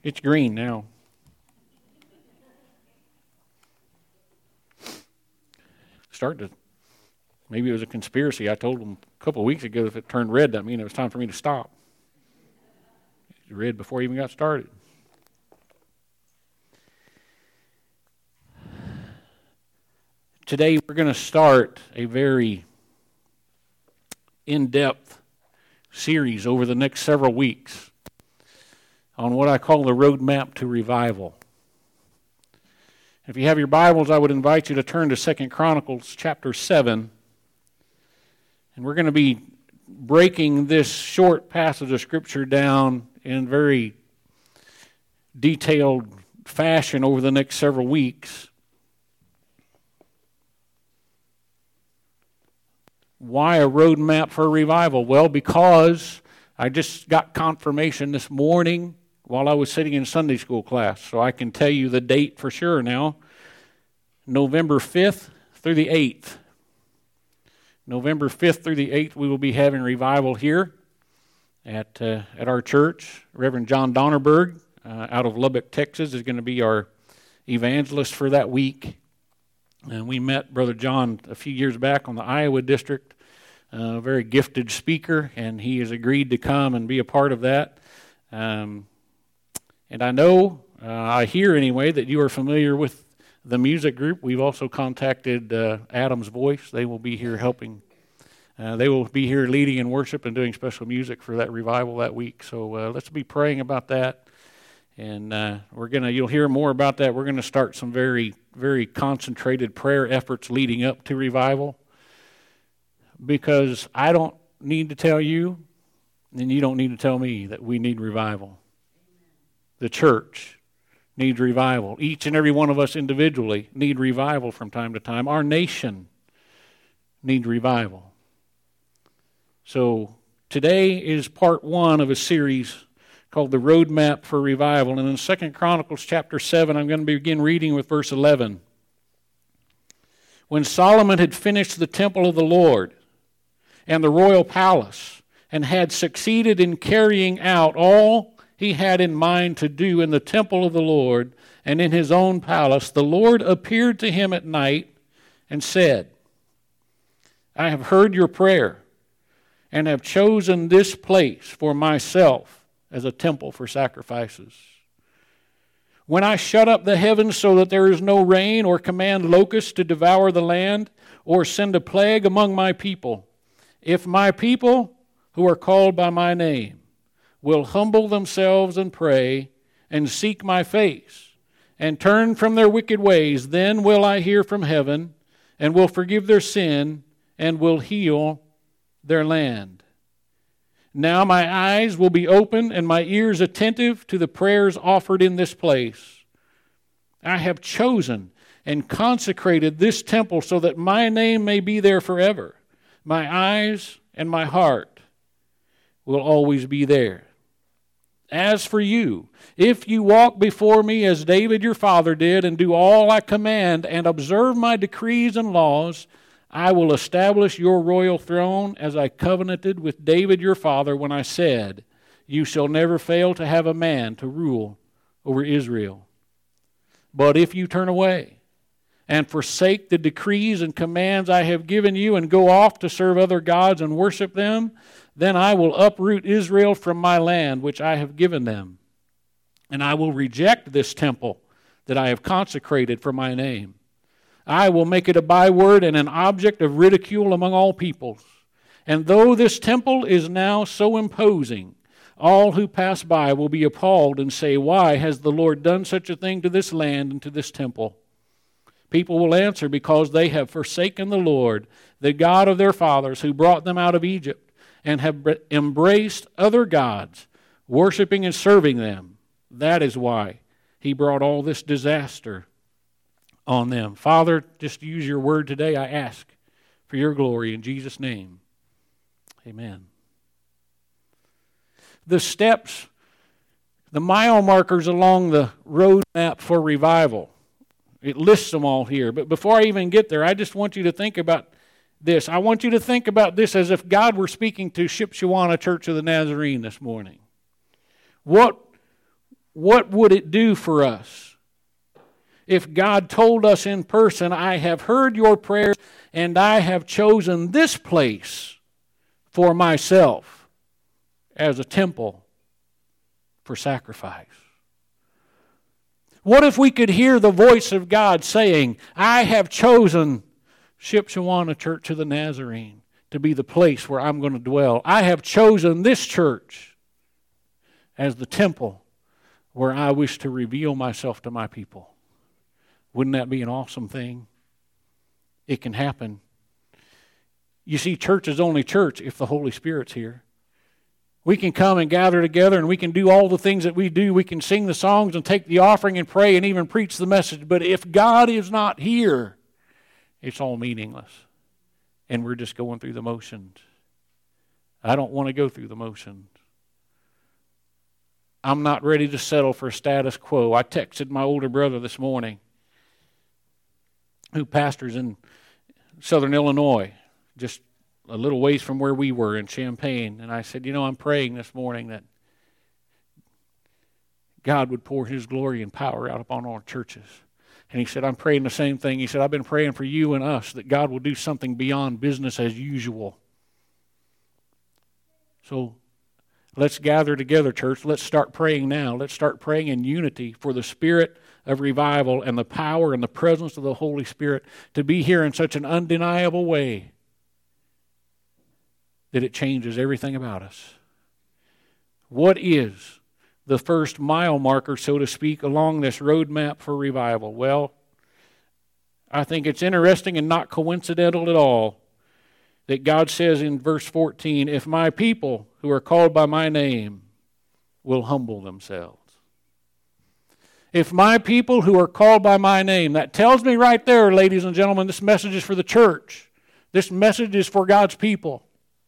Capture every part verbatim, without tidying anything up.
It's green now. Started to, maybe it was a conspiracy. I told them a couple of weeks ago if it turned red, that means it was time for me to stop. It was red before I even got started. Today we're going to start a very in-depth series over the next several weeks on what I call the roadmap to revival. If you have your Bibles, I would invite you to turn to Second Chronicles chapter seven. And we're going to be breaking this short passage of Scripture down in very detailed fashion over the next several weeks. Why a roadmap for revival? Well, because I just got confirmation this morning while I was sitting in Sunday school class, so I can tell you the date for sure now. November fifth through the eighth. November fifth through the eighth, we will be having revival here at uh, at our church. Reverend John Donnerberg uh, out of Lubbock, Texas, is going to be our evangelist for that week. And we met Brother John a few years back on the Iowa district, a very gifted speaker, and he has agreed to come and be a part of that. Um, and I know, uh, I hear anyway, that you are familiar with the music group. We've also contacted uh, Adam's Voice. They will be here helping. Uh, they will be here leading in worship and doing special music for that revival that week. So uh, let's be praying about that. And uh, we're gonna, you'll hear more about that. We're going to start some very, very concentrated prayer efforts leading up to revival. Because I don't need to tell you, and you don't need to tell me that we need revival. The church needs revival. Each and every one of us individually need revival from time to time. Our nation needs revival. So today is part one of a series called The Roadmap for Revival. And in Second Chronicles chapter seven, I'm going to begin reading with verse eleven. When Solomon had finished the temple of the Lord and the royal palace, and had succeeded in carrying out all he had in mind to do in the temple of the Lord and in his own palace, the Lord appeared to him at night and said, I have heard your prayer and have chosen this place for myself as a temple for sacrifices. When I shut up the heavens so that there is no rain, or command locusts to devour the land, or send a plague among my people, if my people who are called by my name will humble themselves and pray and seek my face and turn from their wicked ways, then will I hear from heaven and will forgive their sin and will heal their land. Now my eyes will be open and my ears attentive to the prayers offered in this place. I have chosen and consecrated this temple so that my name may be there forever. My eyes and my heart will always be there. As for you, if you walk before me as David your father did, and do all I command, and observe my decrees and laws, I will establish your royal throne as I covenanted with David your father when I said, you shall never fail to have a man to rule over Israel. But if you turn away and forsake the decrees and commands I have given you, and go off to serve other gods and worship them, then I will uproot Israel from my land which I have given them. And I will reject this temple that I have consecrated for my name. I will make it a byword and an object of ridicule among all peoples. And though this temple is now so imposing, all who pass by will be appalled and say, why has the Lord done such a thing to this land and to this temple? People will answer, because they have forsaken the Lord, the God of their fathers, who brought them out of Egypt, and have embraced other gods, worshiping and serving them. That is why he brought all this disaster on them. Father, just use your word today, I ask, for your glory in Jesus' name. Amen. The steps, the mile markers along the roadmap for revival. It lists them all here. But before I even get there, I just want you to think about this. I want you to think about this as if God were speaking to Shipshewana Church of the Nazarene this morning. What, what would it do for us if God told us in person, I have heard your prayers and I have chosen this place for myself as a temple for sacrifice? What if we could hear the voice of God saying, I have chosen Shipshewana Church of the Nazarene to be the place where I'm going to dwell. I have chosen this church as the temple where I wish to reveal myself to my people. Wouldn't that be an awesome thing? It can happen. You see, church is only church if the Holy Spirit's here. We can come and gather together and we can do all the things that we do. We can sing the songs and take the offering and pray and even preach the message. But if God is not here, it's all meaningless. And we're just going through the motions. I don't want to go through the motions. I'm not ready to settle for status quo. I texted my older brother this morning, who pastors in southern Illinois, just a little ways from where we were in Champaign. And I said, you know, I'm praying this morning that God would pour His glory and power out upon our churches. And he said, I'm praying the same thing. He said, I've been praying for you and us that God will do something beyond business as usual. So let's gather together, church. Let's start praying now. Let's start praying in unity for the spirit of revival and the power and the presence of the Holy Spirit to be here in such an undeniable way that it changes everything about us. What is the first mile marker, so to speak, along this roadmap for revival? Well, I think it's interesting and not coincidental at all that God says in verse fourteen, if my people who are called by my name will humble themselves. If my people who are called by my name, that tells me right there, ladies and gentlemen, this message is for the church. This message is for God's people.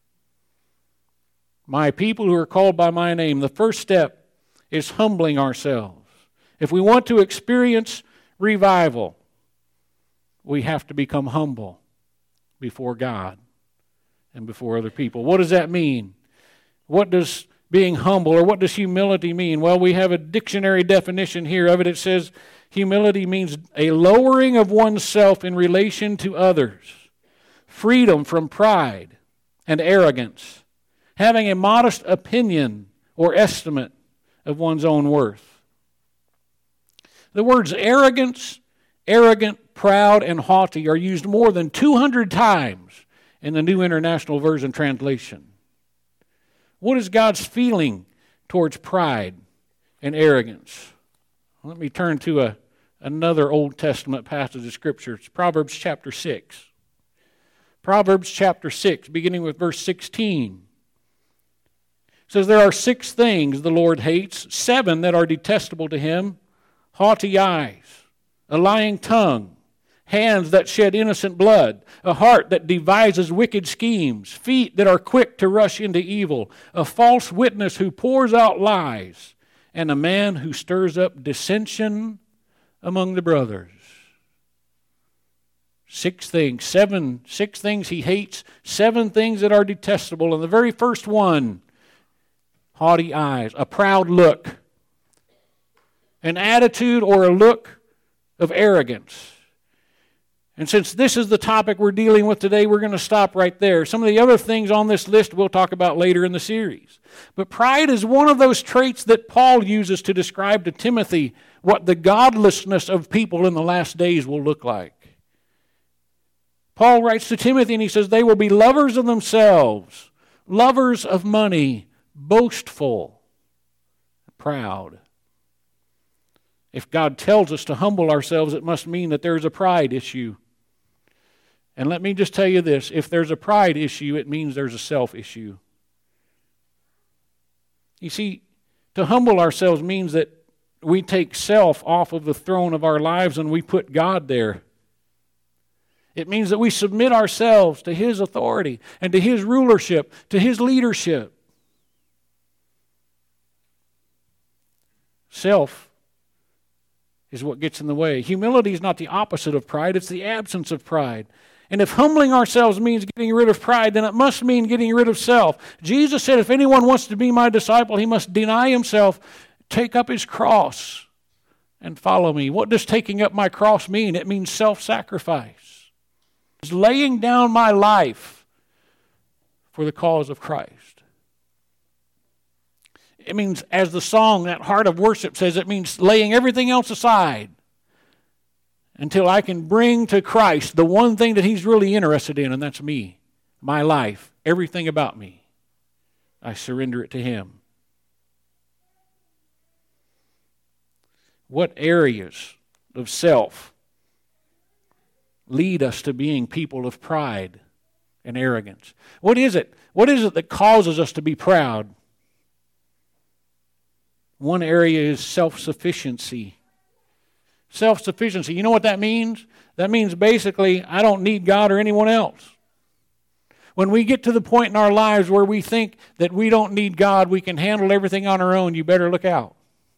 My people who are called by my name. The first step is humbling ourselves. If we want to experience revival, we have to become humble before God and before other people. What does that mean? What does being humble, or what does humility mean? Well, we have a dictionary definition here of it. It says humility means a lowering of oneself in relation to others, freedom from pride and arrogance, having a modest opinion or estimate of one's own worth. The words arrogance, arrogant, proud, and haughty are used more than two hundred times in the New International Version translation. What is God's feeling towards pride and arrogance? Let me turn to a, another Old Testament passage of Scripture. It's Proverbs chapter six. Proverbs chapter six, beginning with verse sixteen. It says, there are six things the Lord hates, seven that are detestable to Him: haughty eyes, a lying tongue, hands that shed innocent blood, a heart that devises wicked schemes, feet that are quick to rush into evil, a false witness who pours out lies, and a man who stirs up dissension among the brothers. Six things, seven, six things He hates, seven things that are detestable. And the very first one, haughty eyes, a proud look, an attitude or a look of arrogance. And since this is the topic we're dealing with today, we're going to stop right there. Some of the other things on this list we'll talk about later in the series. But pride is one of those traits that Paul uses to describe to Timothy what the godlessness of people in the last days will look like. Paul writes to Timothy and he says, they will be lovers of themselves, lovers of money, boastful, proud. If God tells us to humble ourselves, it must mean that there's a pride issue. And let me just tell you this, if there's a pride issue, it means there's a self issue. You see, to humble ourselves means that we take self off of the throne of our lives and we put God there. It means that we submit ourselves to His authority and to His rulership, to His leadership. Self is what gets in the way. Humility is not the opposite of pride, it's the absence of pride. And if humbling ourselves means getting rid of pride, then it must mean getting rid of self. Jesus said, if anyone wants to be my disciple, he must deny himself, take up his cross and follow me. What does taking up my cross mean? It means self-sacrifice. It's laying down my life for the cause of Christ. It means, as the song, that Heart of Worship says, it means laying everything else aside until I can bring to Christ the one thing that he's really interested in, and that's me, my life, everything about me. I surrender it to him. What areas of self lead us to being people of pride and arrogance? What is it? What is it that causes us to be proud? One area is self-sufficiency. Self-sufficiency. You know what that means? That means basically, I don't need God or anyone else. When we get to the point in our lives where we think that we don't need God, we can handle everything on our own, you better look out.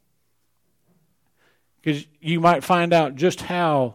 Because you might find out just how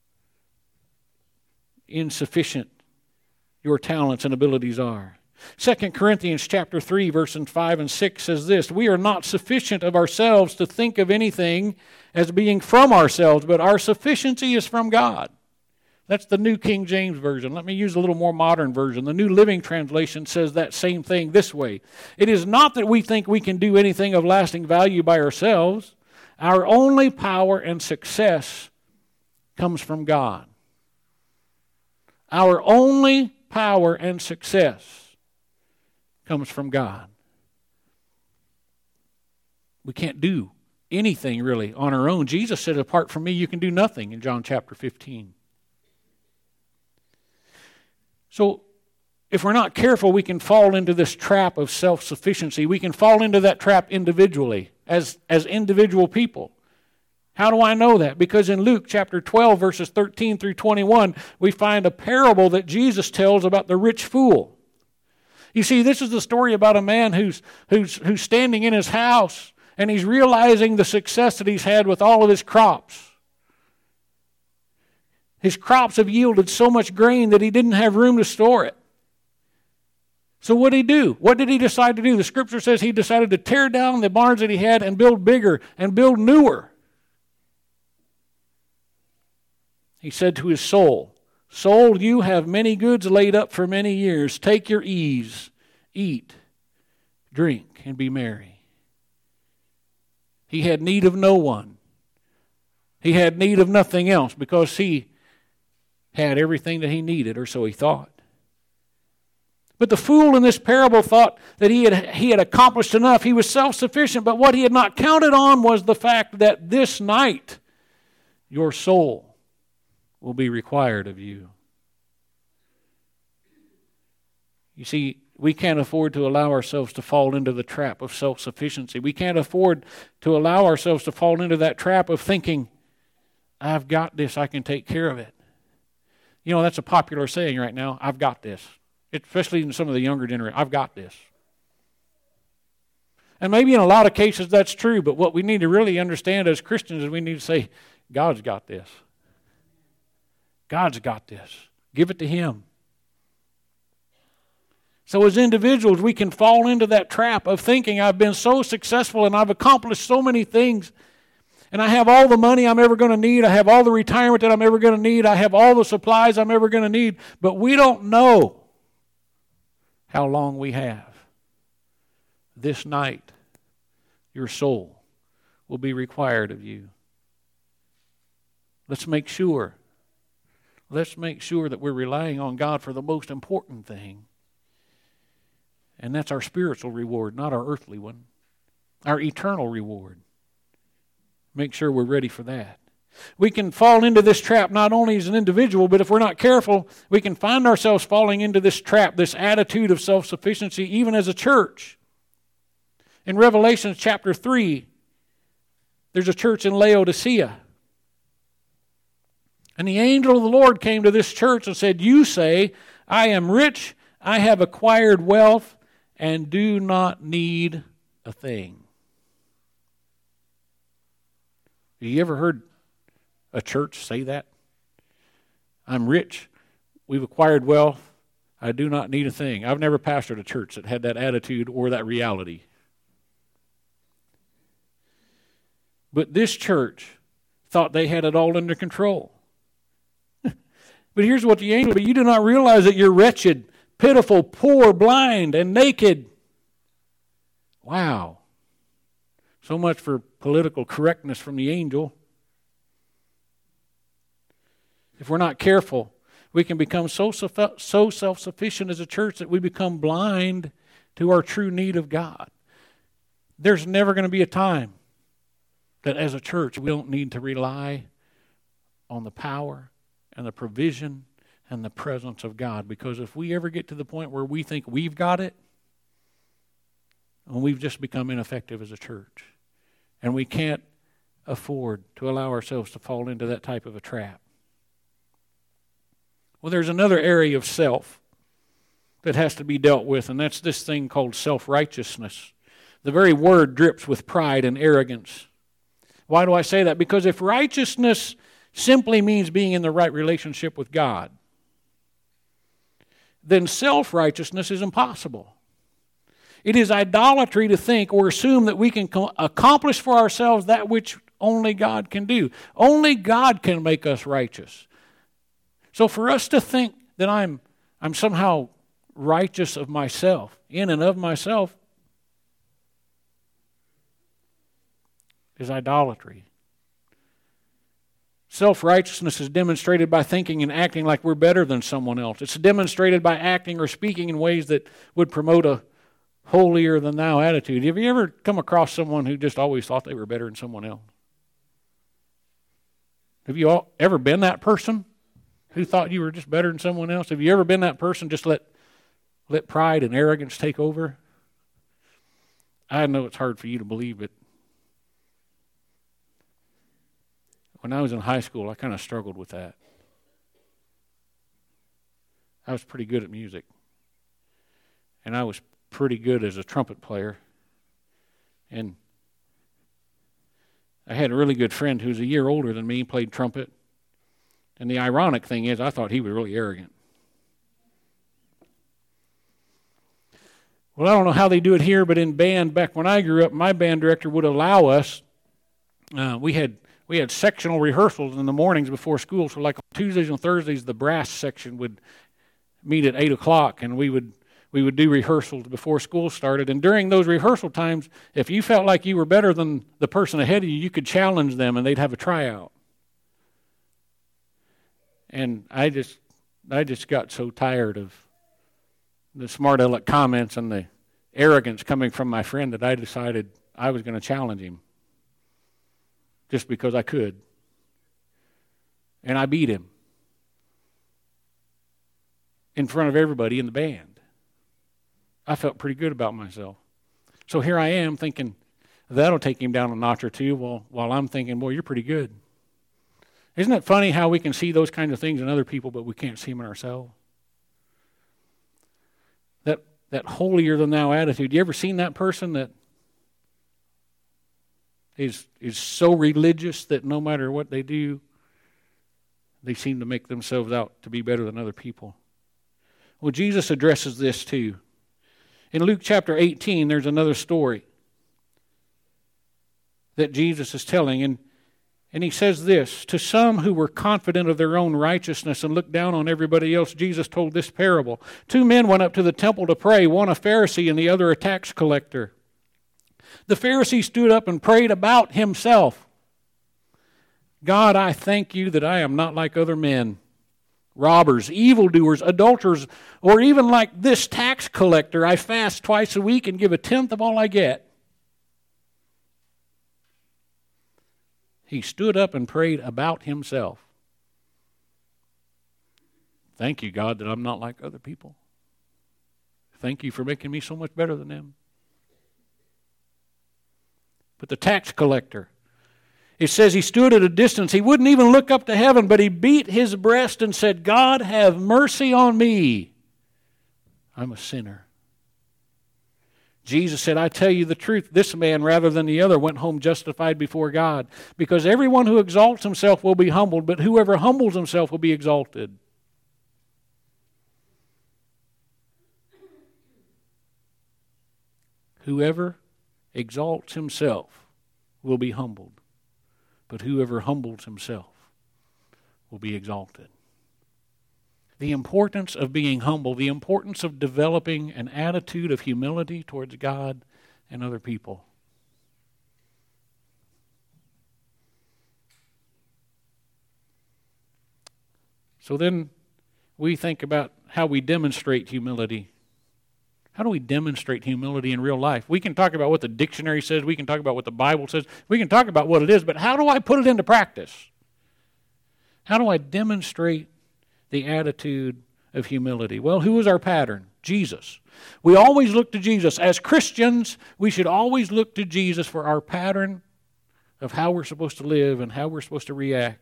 insufficient your talents and abilities are. Second Corinthians chapter three, verses five and six says this, we are not sufficient of ourselves to think of anything as being from ourselves, but our sufficiency is from God. That's the New King James Version. Let me use a little more modern version. The New Living Translation says that same thing this way. It is not that we think we can do anything of lasting value by ourselves. Our only power and success comes from God. Our only power and success comes from God. We can't do anything really on our own. Jesus said, apart from me, you can do nothing in John chapter fifteen. So, if we're not careful, we can fall into this trap of self-sufficiency. We can fall into that trap individually, as, as individual people. How do I know that? Because in Luke chapter twelve, verses thirteen through twenty-one, we find a parable that Jesus tells about the rich fool. You see, this is the story about a man who's, who's, who's standing in his house, and he's realizing the success that he's had with all of his crops. His crops have yielded so much grain that he didn't have room to store it. So what did he do? What did he decide to do? The scripture says he decided to tear down the barns that he had and build bigger and build newer. He said to his soul, soul, you have many goods laid up for many years. Take your ease, eat, drink, and be merry. He had need of no one. He had need of nothing else because he had everything that he needed, or so he thought. But the fool in this parable thought that he had, he had accomplished enough. He was self-sufficient, but what he had not counted on was the fact that this night your soul will be required of you. You see, we can't afford to allow ourselves to fall into the trap of self-sufficiency. We can't afford to allow ourselves to fall into that trap of thinking, I've got this, I can take care of it. You know, that's a popular saying right now, I've got this. Especially in some of the younger generation, I've got this. And maybe in a lot of cases that's true, but what we need to really understand as Christians is we need to say, God's got this. God's got this. Give it to Him. So as individuals, we can fall into that trap of thinking, I've been so successful and I've accomplished so many things, and I have all the money I'm ever going to need, I have all the retirement that I'm ever going to need, I have all the supplies I'm ever going to need, but we don't know how long we have. This night, your soul will be required of you. Let's make sure. Let's make sure that we're relying on God for the most important thing. And that's our spiritual reward, not our earthly one. Our eternal reward. Make sure we're ready for that. We can fall into this trap not only as an individual, but if we're not careful, we can find ourselves falling into this trap, this attitude of self-sufficiency, even as a church. In Revelation chapter three, there's a church in Laodicea. And the angel of the Lord came to this church and said, you say, I am rich, I have acquired wealth, and do not need a thing. Have you ever heard a church say that? I'm rich, we've acquired wealth, I do not need a thing. I've never pastored a church that had that attitude or that reality. But this church thought they had it all under control. But here's what the angel, but you do not realize that you're wretched, pitiful, poor, blind, and naked. Wow. So much for political correctness from the angel. If we're not careful, we can become so, so self-sufficient as a church that we become blind to our true need of God. There's never going to be a time that as a church we don't need to rely on the power and the provision and the presence of God. Because if we ever get to the point where we think we've got it, well, we've just become ineffective as a church. And we can't afford to allow ourselves to fall into that type of a trap. Well, there's another area of self that has to be dealt with, and that's this thing called self-righteousness. The very word drips with pride and arrogance. Why do I say that? Because if righteousness simply means being in the right relationship with God, then self-righteousness is impossible. It is idolatry to think or assume that we can accomplish for ourselves that which only God can do. Only God can make us righteous. So for us to think that I'm, I'm somehow righteous of myself, in and of myself, is idolatry. Self-righteousness is demonstrated by thinking and acting like we're better than someone else. It's demonstrated by acting or speaking in ways that would promote a holier-than-thou attitude. Have you ever come across someone who just always thought they were better than someone else? Have you all ever been that person who thought you were just better than someone else? Have you ever been that person just let, let pride and arrogance take over? I know it's hard for you to believe it. When I was in high school, I kind of struggled with that. I was pretty good at music. And I was pretty good as a trumpet player. And I had a really good friend who was a year older than me, played trumpet. And the ironic thing is, I thought he was really arrogant. Well, I don't know how they do it here, but in band, back when I grew up, my band director would allow us, uh, we had we had sectional rehearsals in the mornings before school. So like on Tuesdays and Thursdays, the brass section would meet at eight o'clock, and we would we would do rehearsals before school started. And during those rehearsal times, if you felt like you were better than the person ahead of you, you could challenge them, and they'd have a tryout. And I just I just got so tired of the smart aleck comments and the arrogance coming from my friend that I decided I was going to challenge him just because I could. And I beat him in front of everybody in the band. I felt pretty good about myself. So here I am thinking, that'll take him down a notch or two, while, while I'm thinking, boy, you're pretty good. Isn't it funny how we can see those kinds of things in other people, but we can't see them in ourselves? That that holier-than-thou attitude. You ever seen that person that is is so religious that no matter what they do, they seem to make themselves out to be better than other people? Well, Jesus addresses this too. In Luke chapter eighteen, there's another story that Jesus is telling, and And he says this, to some who were confident of their own righteousness and looked down on everybody else, Jesus told this parable. Two men went up to the temple to pray, one a Pharisee and the other a tax collector. The Pharisee stood up and prayed about himself. God, I thank you that I am not like other men, robbers, evildoers, adulterers, or even like this tax collector. I fast twice a week and give a tenth of all I get. He stood up and prayed about himself. Thank you, God, that I'm not like other people. Thank you for making me so much better than them. But the tax collector, it says he stood at a distance. He wouldn't even look up to heaven, but he beat his breast and said, God, have mercy on me. I'm a sinner. Jesus said, I tell you the truth, this man rather than the other went home justified before God. Because everyone who exalts himself will be humbled, but whoever humbles himself will be exalted. Whoever exalts himself will be humbled. but whoever humbles himself will be exalted. The importance of being humble, the importance of developing an attitude of humility towards God and other people. So then we think about how we demonstrate humility. How do we demonstrate humility in real life? We can talk about what the dictionary says. We can talk about what the Bible says. We can talk about what it is, but how do I put it into practice? How do I demonstrate the attitude of humility? Well, who is our pattern? Jesus. We always look to Jesus. As Christians, we should always look to Jesus for our pattern of how we're supposed to live and how we're supposed to react.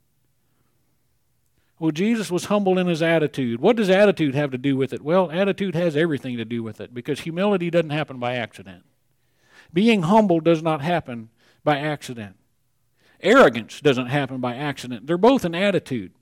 Well, Jesus was humble in his attitude. What does attitude have to do with it? Well, attitude has everything to do with it, because humility doesn't happen by accident. Being humble does not happen by accident. Arrogance doesn't happen by accident. They're both an attitude.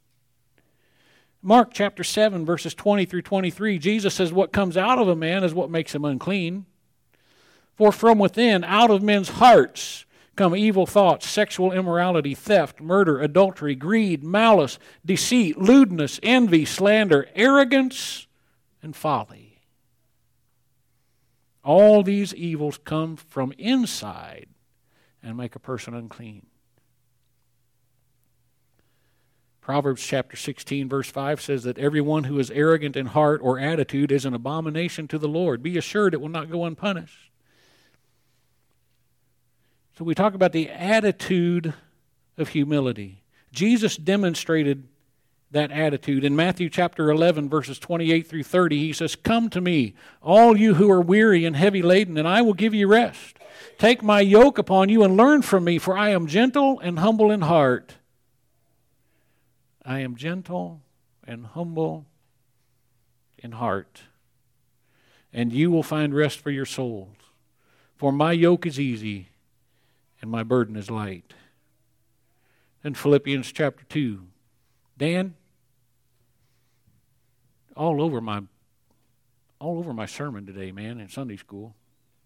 Mark chapter seven, verses twenty through twenty-three, Jesus says, what comes out of a man is what makes him unclean. For from within, out of men's hearts, come evil thoughts, sexual immorality, theft, murder, adultery, greed, malice, deceit, lewdness, envy, slander, arrogance, and folly. All these evils come from inside and make a person unclean. Proverbs chapter sixteen, verse five says that everyone who is arrogant in heart or attitude is an abomination to the Lord. Be assured it will not go unpunished. So we talk about the attitude of humility. Jesus demonstrated that attitude. In Matthew chapter eleven, verses twenty-eight through thirty, he says, come to me, all you who are weary and heavy laden, and I will give you rest. Take my yoke upon you and learn from me, for I am gentle and humble in heart. I am gentle and humble in heart, and you will find rest for your souls. For my yoke is easy and my burden is light. In Philippians chapter two, Dan, all over my all over my sermon today, man, in Sunday school.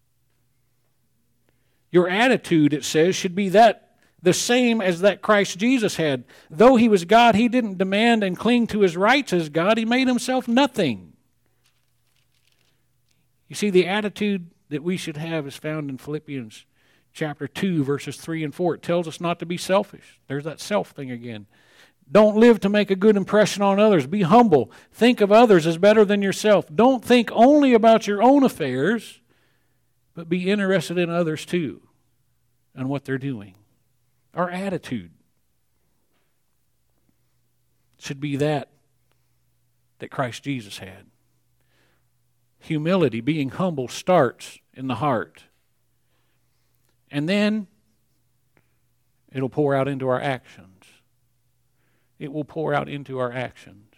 Your attitude, it says, should be that the same as that Christ Jesus had. Though he was God, he didn't demand and cling to his rights as God. He made himself nothing. You see, the attitude that we should have is found in Philippians chapter two, verses three and four. It tells us not to be selfish. There's that self thing again. Don't live to make a good impression on others. Be humble. Think of others as better than yourself. Don't think only about your own affairs, but be interested in others too and what they're doing. Our attitude should be that that Christ Jesus had. Humility, being humble, starts in the heart. And then it'll pour out into our actions. It will pour out into our actions.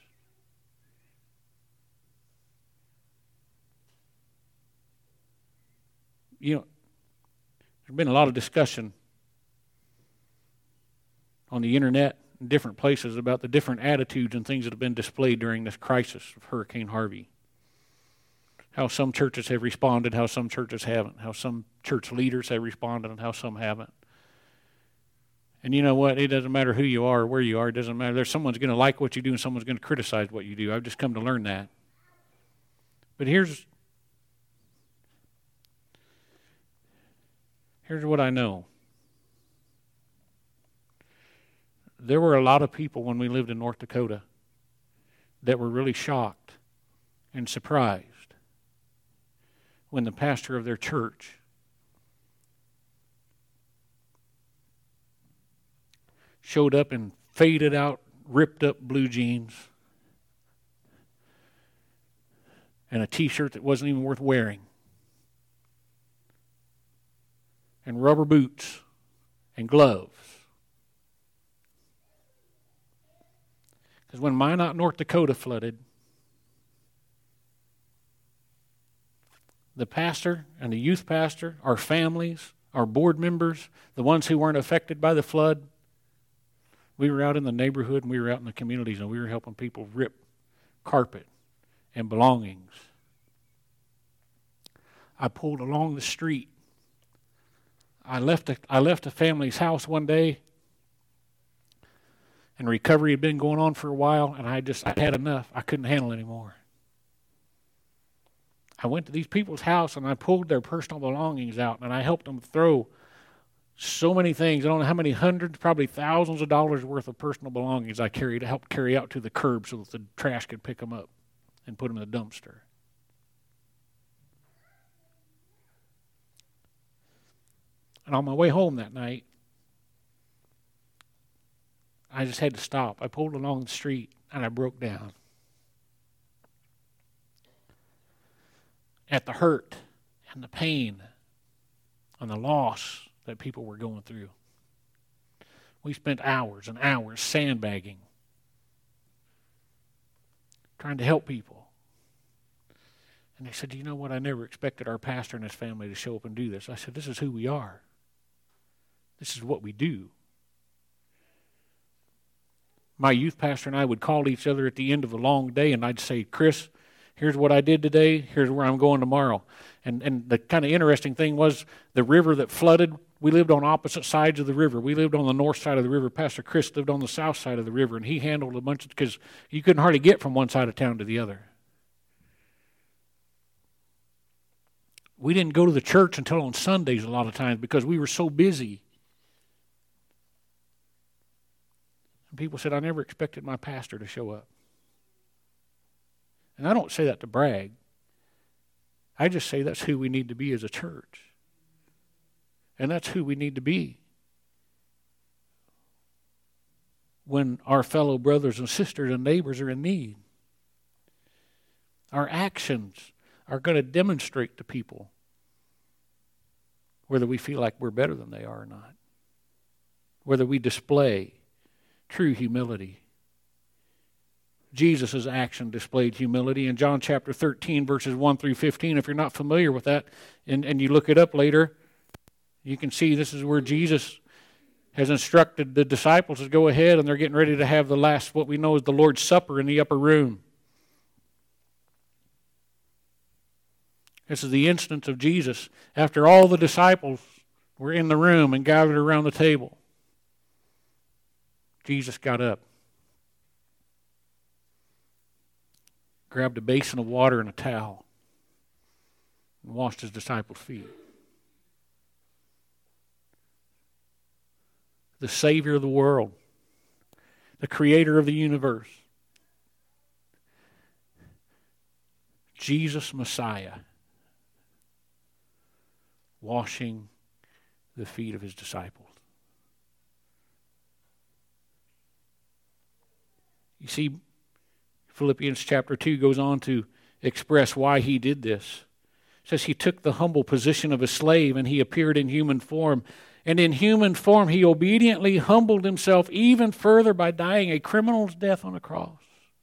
You know, there's been a lot of discussion on the internet and different places about the different attitudes and things that have been displayed during this crisis of Hurricane Harvey. How some churches have responded, how some churches haven't, how some church leaders have responded, and how some haven't. And you know what? It doesn't matter who you are or where you are. It doesn't matter. There's someone's going to like what you do and someone's going to criticize what you do. I've just come to learn that. But here's, here's what I know. There were a lot of people when we lived in North Dakota that were really shocked and surprised when the pastor of their church showed up in faded out, ripped up blue jeans and a t-shirt that wasn't even worth wearing, and rubber boots and gloves. Because when Minot, North Dakota flooded, the pastor and the youth pastor, our families, our board members, the ones who weren't affected by the flood, we were out in the neighborhood and we were out in the communities and we were helping people rip carpet and belongings. I pulled along the street I left a, I left a family's house one day, and recovery had been going on for a while, and I just I had enough. I couldn't handle it anymore. I went to these people's house, and I pulled their personal belongings out, and I helped them throw so many things. I don't know how many hundreds, probably thousands of dollars worth of personal belongings I carried to help carry out to the curb so that the trash could pick them up and put them in the dumpster. And on my way home that night, I just had to stop. I pulled along the street, and I broke down at the hurt and the pain and the loss that people were going through. We spent hours and hours sandbagging, trying to help people. And they said, you know what, I never expected our pastor and his family to show up and do this. I said, this is who we are. This is what we do. My youth pastor and I would call each other at the end of a long day, and I'd say, Chris, here's what I did today. Here's where I'm going tomorrow. And and the kind of interesting thing was the river that flooded, we lived on opposite sides of the river. We lived on the north side of the river. Pastor Chris lived on the south side of the river, and he handled a bunch of, because you couldn't hardly get from one side of town to the other. We didn't go to the church until on Sundays a lot of times because we were so busy. And people said, I never expected my pastor to show up. And I don't say that to brag. I just say that's who we need to be as a church. And that's who we need to be when our fellow brothers and sisters and neighbors are in need. Our actions are going to demonstrate to people whether we feel like we're better than they are or not. Whether we display true humility. Jesus' action displayed humility. In John chapter thirteen, verses one through fifteen, if you're not familiar with that, and, and you look it up later, you can see this is where Jesus has instructed the disciples to go ahead, and they're getting ready to have the last, what we know as the Lord's Supper in the upper room. This is the instance of Jesus after all the disciples were in the room and gathered around the table. Jesus got up, grabbed a basin of water and a towel, and washed his disciples' feet. The Savior of the world, the Creator of the universe, Jesus Messiah, washing the feet of his disciples. You see, Philippians chapter two goes on to express why he did this. It says he took the humble position of a slave and he appeared in human form. And in human form he obediently humbled himself even further by dying a criminal's death on a cross.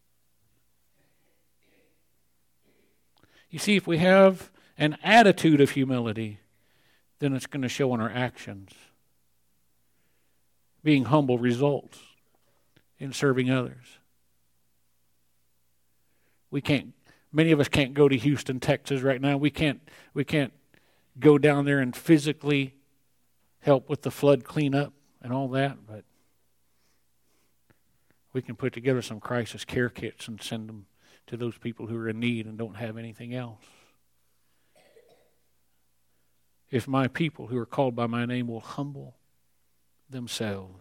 You see, if we have an attitude of humility, then it's going to show in our actions. Being humble results in serving others. We can't, many of us can't go to Houston, Texas right now. We can't, we can't go down there and physically help with the flood cleanup and all that, but we can put together some crisis care kits and send them to those people who are in need and don't have anything else. If my people who are called by my name will humble themselves.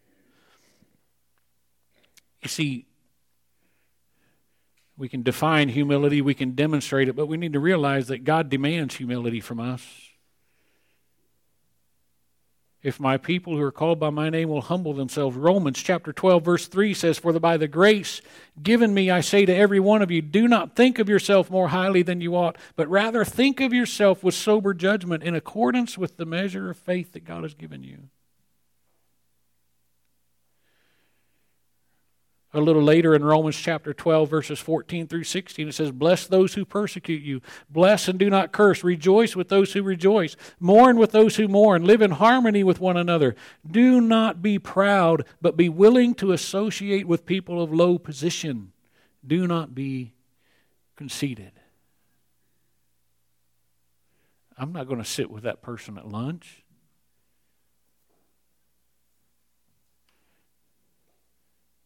You see, we can define humility, we can demonstrate it, but we need to realize that God demands humility from us. If my people who are called by my name will humble themselves. Romans chapter twelve verse three says, for by the grace given me I say to every one of you, do not think of yourself more highly than you ought, but rather think of yourself with sober judgment in accordance with the measure of faith that God has given you. A little later in Romans chapter twelve, verses fourteen through sixteen, it says, bless those who persecute you. Bless and do not curse. Rejoice with those who rejoice. Mourn with those who mourn. Live in harmony with one another. Do not be proud, but be willing to associate with people of low position. Do not be conceited. I'm not going to sit with that person at lunch.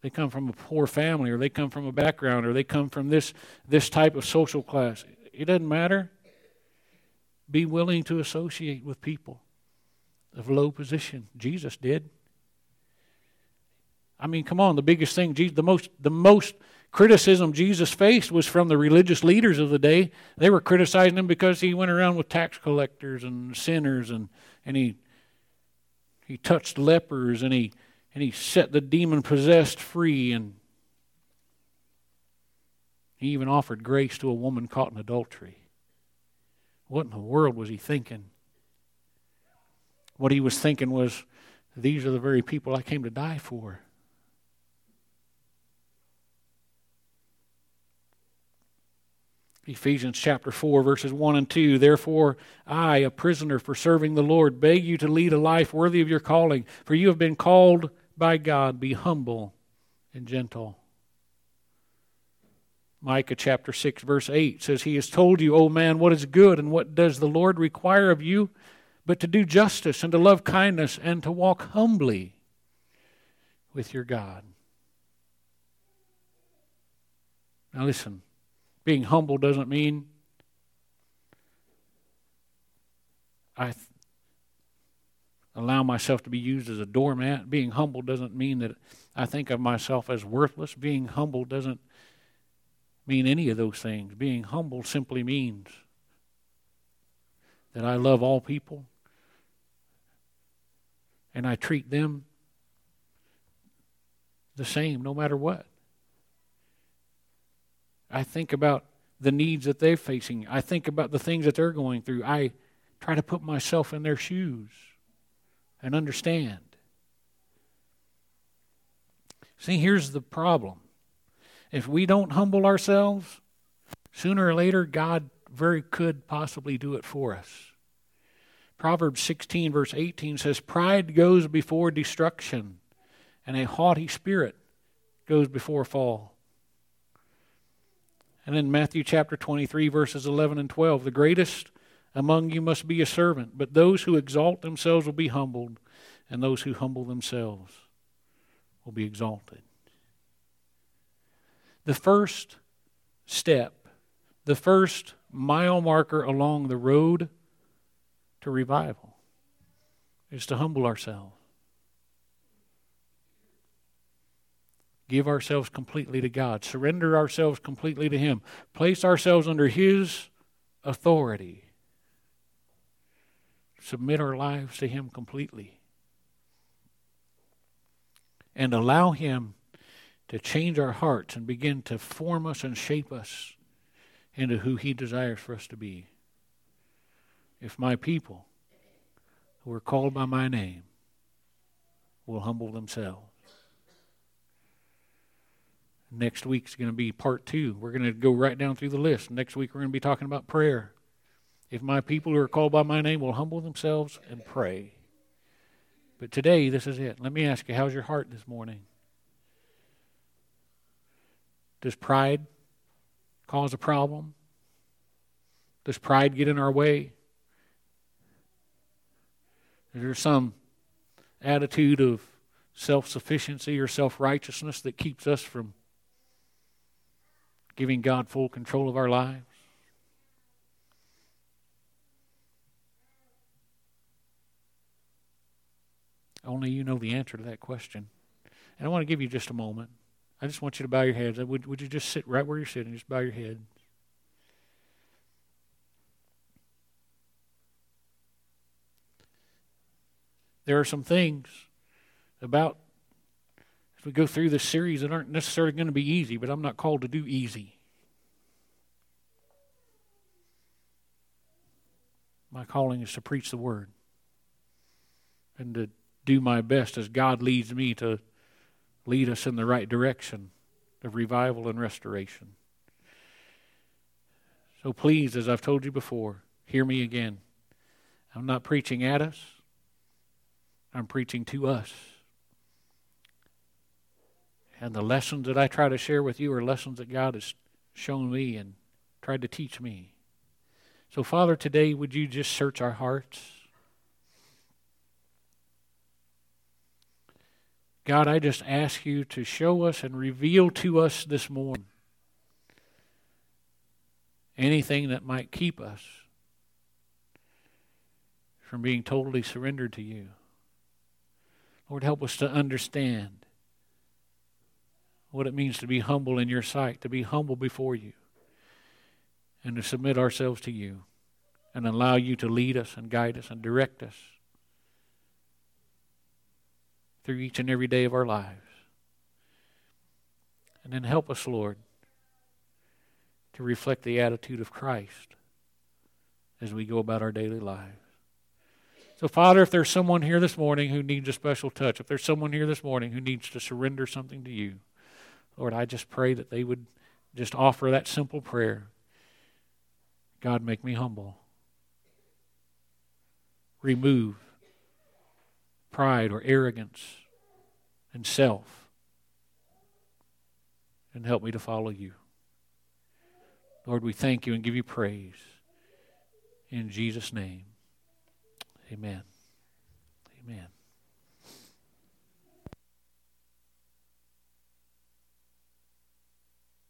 They come from a poor family, or they come from a background, or they come from this, this type of social class. It doesn't matter. Be willing to associate with people of low position. Jesus did. I mean, come on, the biggest thing, the most, the most criticism Jesus faced was from the religious leaders of the day. They were criticizing him because he went around with tax collectors and sinners, and, and he he touched lepers, and he and he set the demon-possessed free, and he even offered grace to a woman caught in adultery. What in the world was he thinking? What he was thinking was, these are the very people I came to die for. Ephesians chapter four, verses one and two. Therefore, I, a prisoner for serving the Lord, beg you to lead a life worthy of your calling, for you have been called by God. Be humble and gentle. Micah chapter six, verse eight says, He has told you, O man, what is good, and what does the Lord require of you, but to do justice and to love kindness and to walk humbly with your God. Now listen. Being humble doesn't mean I th- allow myself to be used as a doormat. Being humble doesn't mean that I think of myself as worthless. Being humble doesn't mean any of those things. Being humble simply means that I love all people and I treat them the same no matter what. I think about the needs that they're facing. I think about the things that they're going through. I try to put myself in their shoes and understand. See, here's the problem. If we don't humble ourselves, sooner or later, God very could possibly do it for us. Proverbs sixteen, verse eighteen says, Pride goes before destruction, and a haughty spirit goes before a fall. And in Matthew chapter twenty-three, verses eleven and twelve, the greatest among you must be a servant, but those who exalt themselves will be humbled, and those who humble themselves will be exalted. The first step, the first mile marker along the road to revival is to humble ourselves. Give ourselves completely to God. Surrender ourselves completely to Him. Place ourselves under His authority. Submit our lives to Him completely. And allow Him to change our hearts and begin to form us and shape us into who He desires for us to be. If my people, who are called by my name, will humble themselves. Next week's going to be part two. We're going to go right down through the list. Next week we're going to be talking about prayer. If my people who are called by my name will humble themselves and pray. But today, this is it. Let me ask you, how's your heart this morning? Does pride cause a problem? Does pride get in our way? Is there some attitude of self-sufficiency or self-righteousness that keeps us from giving God full control of our lives? Only you know the answer to that question. And I want to give you just a moment. I just want you to bow your heads. Would, would you just sit right where you're sitting? Just bow your head. There are some things about as we go through this series that aren't necessarily going to be easy, but I'm not called to do easy. My calling is to preach the Word and to do my best as God leads me to lead us in the right direction of revival and restoration. So please, as I've told you before, hear me again. I'm not preaching at us. I'm preaching to us. And the lessons that I try to share with you are lessons that God has shown me and tried to teach me. So, Father, today, would you just search our hearts? God, I just ask you to show us and reveal to us this morning anything that might keep us from being totally surrendered to you. Lord, help us to understand what it means to be humble in your sight, to be humble before you, and to submit ourselves to you and allow you to lead us and guide us and direct us through each and every day of our lives. And then help us, Lord, to reflect the attitude of Christ as we go about our daily lives. So, Father, if there's someone here this morning who needs a special touch, if there's someone here this morning who needs to surrender something to you, Lord, I just pray that they would just offer that simple prayer. God, make me humble. Remove pride or arrogance and self, and help me to follow you. Lord, we thank you and give you praise. In Jesus' name, amen. Amen.